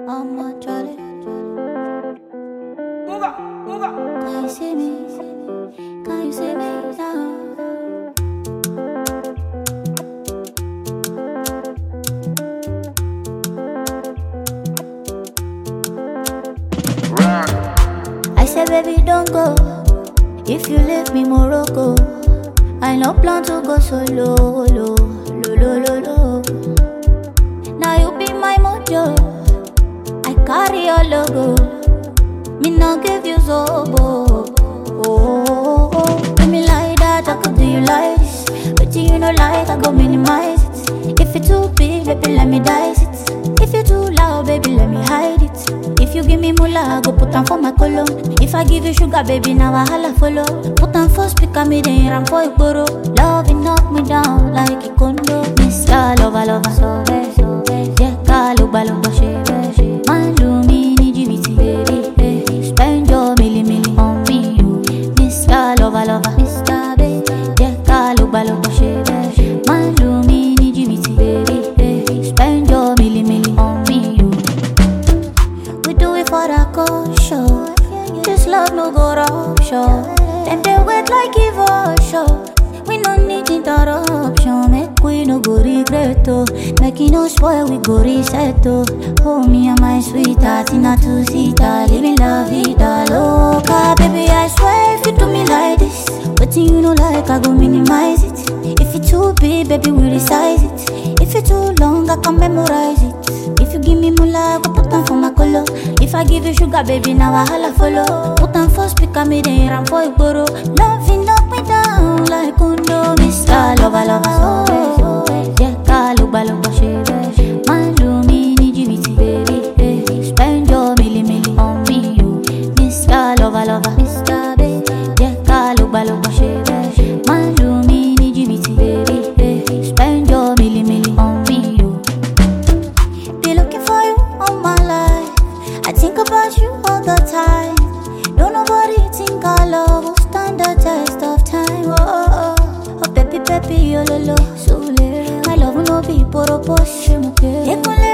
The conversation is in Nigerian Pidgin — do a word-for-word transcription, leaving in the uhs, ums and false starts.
I'm a Charlie. Can you see me? Can you see me now? I said, baby, don't go. If you leave me, Morocco, I no plan to go solo, lo, lo, lo, lo, lo. Now you be my mojo. I carry your logo. Me not give you zobo. Oh, oh, oh. Give me like that, I could do you like this. But you know like, I go minimize it. If it's too big, baby, let me dice it. If you too loud, baby, let me hide it. If you give me moolah, I go put on for my color. If I give you sugar, baby, now I holla follow. Put on for speaker, me then ram for you borrow. Love it knock me down like a condo. Miss ya, lover, lover, so bad, so bad. Yeah, ka loba, loba, shebe, shebe. Man, do me, need you, bitty, baby, baby. Spend your milli, milli on me, you. Miss ya, lover, lover, Mister Baby. Yeah, ka loba, loba, shebe, shebe. Man, do me, need you, bitty, baby, baby. Spend your milli, milli on me, you. We do it for the culture. This love no go rupture. Them they wait like evolution. We no need interruption. Make we no go regret oh. Make it no spoil, we go reset oh. Oh me and my sweetheart in a two-seater, living la vida loca. Baby I swear if you do me like this, but you know like I go minimize it. If it's too big, baby we resize it. If it's too long, I can memorize it. If you give me moolah, I go put on for my color. If I give you sugar, baby, now I holla follow. Put on for speaker, me then ram for you borrow. Love it knock me down like condo. Mister Lover, lover, so bad. Yeah, ka loba, loba, shebe. Man, do me, need you, bitty, baby, baby. Spend your milli, milli on me, you. Mister Lover, lover, Mister Baby. Yeah, ka loba, loba, shebe. Man, do me, need you, bitty, baby, baby. Spend your milli, milli on me, you. Be looking for you all my life. I think about you all the time. Don't nobody think our love will stand the test of time. Oh, oh, oh. Oh baby, baby, oh lolo, so little. My love will not be poro posh, okay.